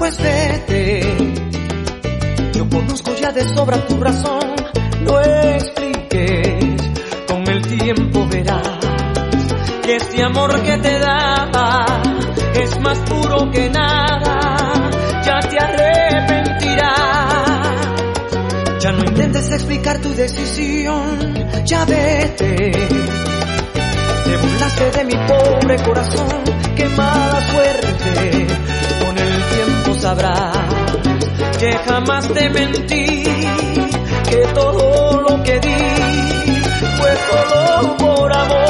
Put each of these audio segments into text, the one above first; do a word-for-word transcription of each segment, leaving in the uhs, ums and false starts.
pues vete. Yo conozco ya de sobra tu razón, no expliques, con el tiempo verás que este amor que te daba es más puro que nada, ya te arrepentirás. Ya no intentes explicar tu decisión, ya vete. Te burlaste de mi pobre corazón, qué mala suerte, con el tiempo sabrás que jamás te mentí, que todo lo que di fue solo por amor.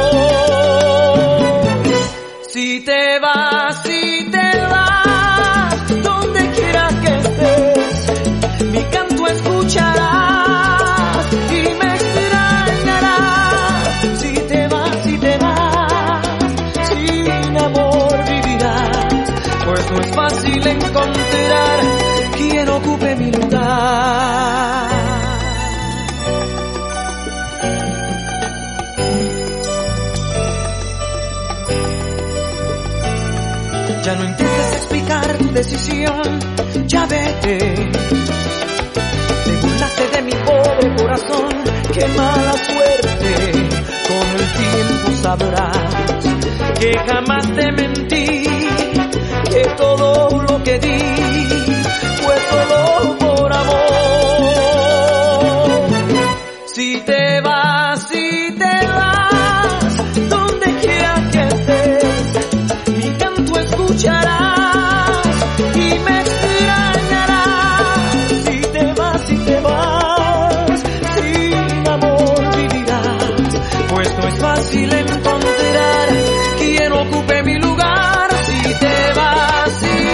Si te vas, si te vas, donde quiera que estés, mi canto escucharás y me extrañarás. Si te vas, si te vas, sin amor vivirás, pues no es fácil encontrar quien ocupe mi lugar. Ya no intentes explicar tu decisión, ya vete. Te burlaste de mi pobre corazón, qué mala suerte, con el tiempo sabrás que jamás te mentí, que todo lo que di fue solo por amor. Si te vas, si te vas, donde quiera que estés, mi canto escucharás y me extrañarás. Si te vas, si te vas, sin amor vivirás, pues no es fácil encontrar quien ocupe mi lugar. Si te vas, si